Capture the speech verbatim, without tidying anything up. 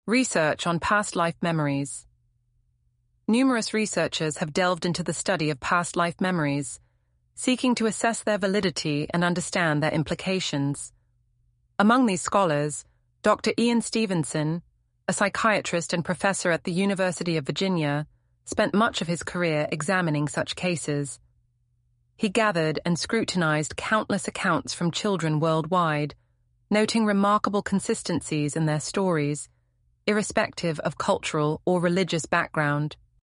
Research on past life memories. Numerous researchers have delved into the study of past life memories, seeking to assess their validity and understand their implications. Among these scholars, Doctor Ian Stevenson, a psychiatrist and professor at the University of Virginia, spent much of his career examining such cases. He gathered and scrutinized countless accounts from children worldwide, noting remarkable consistencies in their stories, irrespective of cultural or religious background.